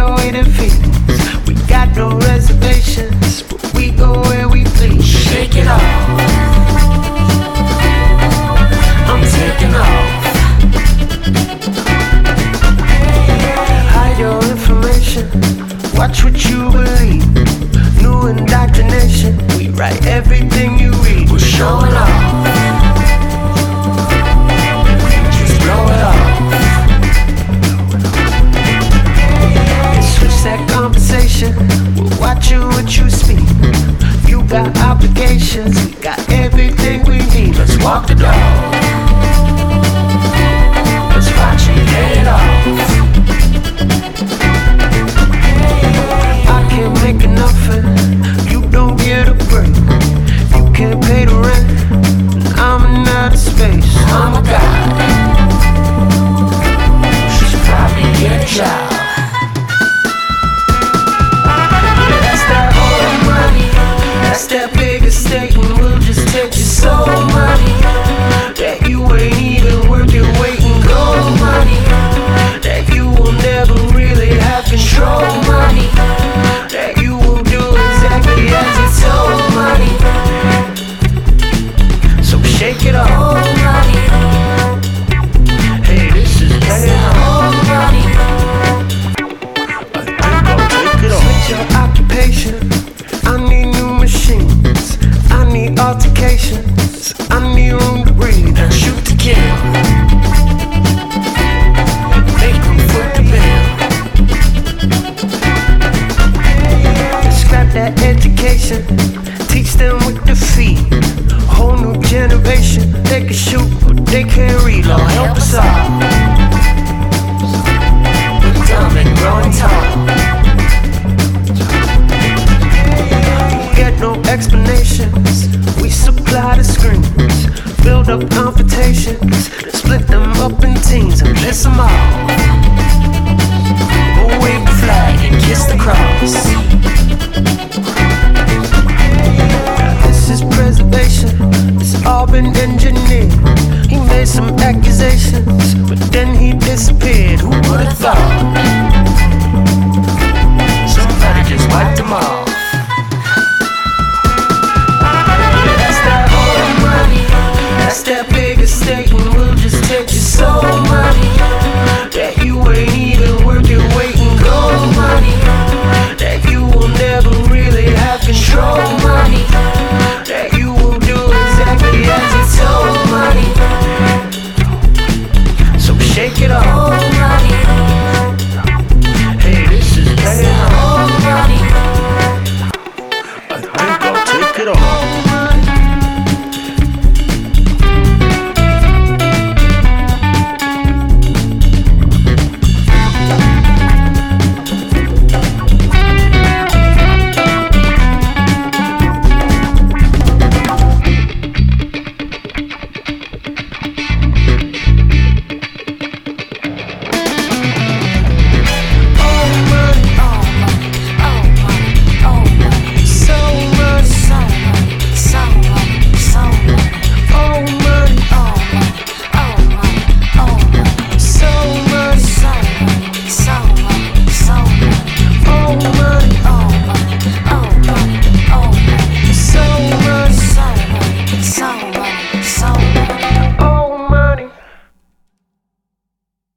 all the way to Phoenix. We got no reservations, but we go where we please. Shake it off. I'm taking off. Hide your information, watch what you believe. New indoctrination, we write everything you read. We're showing off. Just blow it off. And switch that conversation, we're watching what you speak. You got obligations, we got everything we need. Let's walk the dog. Let's watch you get it off. I can't make nothing, you don't get a break. You can't pay the rent, and I'm in outer space. I'm a god. You should probably get a job. Yeah, that's that old money, that's that big estate, and we'll just take your soul money. That you ain't even worth your weight in gold money. That you will never really have control money. That you will do exactly as you're told money. So shake it off. Old money. Hey, this is paying off. Old money. I think I'll take it off. Switch your occupation, I need new machines. I need altercations, I need room to breathe. And shoot to kill. Make them foot the bill. Scrap that education, teach them with the feet. Whole new generation, they can shoot but they can't read. Lord help us all. We're dumb and growing tall. Get no explanations, we supply the screens. Build up confrontations, split them up in teams and piss them off. We'll wave the flag and kiss the cross. This is preservation, it's all been engineered. He made some accusations, but then he disappeared. Who would've thought? Somebody just wiped them off. Yeah, that's that old money, that's that big estate, and we'll just take your soul money. That you ain't even worth your weight in gold money. That you will never really have control money. That you will do exactly as you're told money. So shake it off.